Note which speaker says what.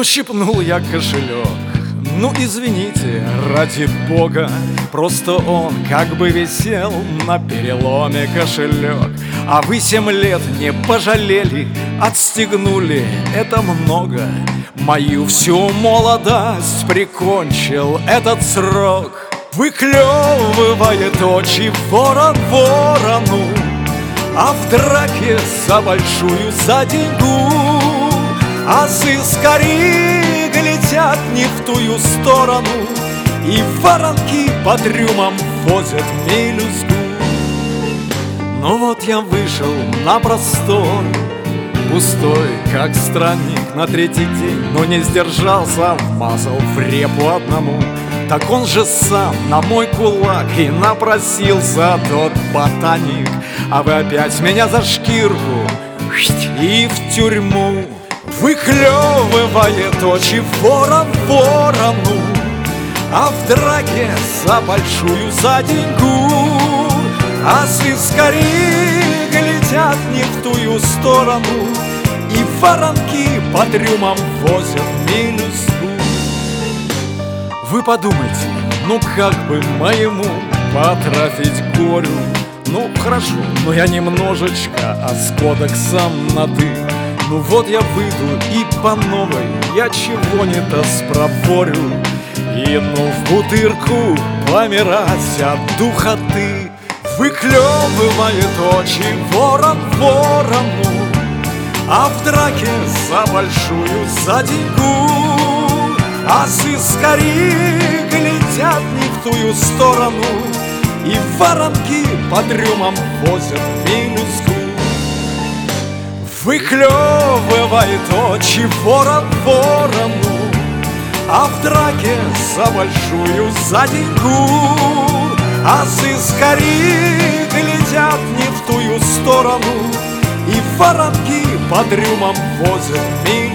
Speaker 1: щипнул я кошелек. Извините, ради бога, просто он как бы висел на переломе кошелек. А вы 7 лет не пожалели, отстегнули, это много. Мою всю молодость прикончил этот срок. Выклевывает очи ворон ворону, а в драке за большую за деньгу азы скорее летят не в тую сторону, и воронки по трюмам возят мелюзгу. Ну вот я вышел на простор, пустой, как странник на 3-й день, но не сдержался, вмазал в репу одному. Так он же сам на мой кулак и напросился тот ботаник. А вы опять меня за шкирку и в тюрьму. Выклевывает очи ворон ворону, а в драке за большую за деньгу азы скорее летят не в тую сторону, и воронки по трюмам возят мелюзгу. Вы подумайте, как бы моему потрафить горю? Хорошо, но я немножечко, а с кодексом на «ты». Вот я выйду и по новой я чего не то спроворю, и в бутырку помирать от духоты. Выклевывает очи ворон ворону, а в драке за большую за деньгу азы скорее летят не в тую сторону, и воронки по трюмам возят мелюзгу. Выклевывает очи ворон ворону, а в драке за большую за деньгу азы скорее летят не в тую сторону, и воронки по трюмам возят мелюзгу.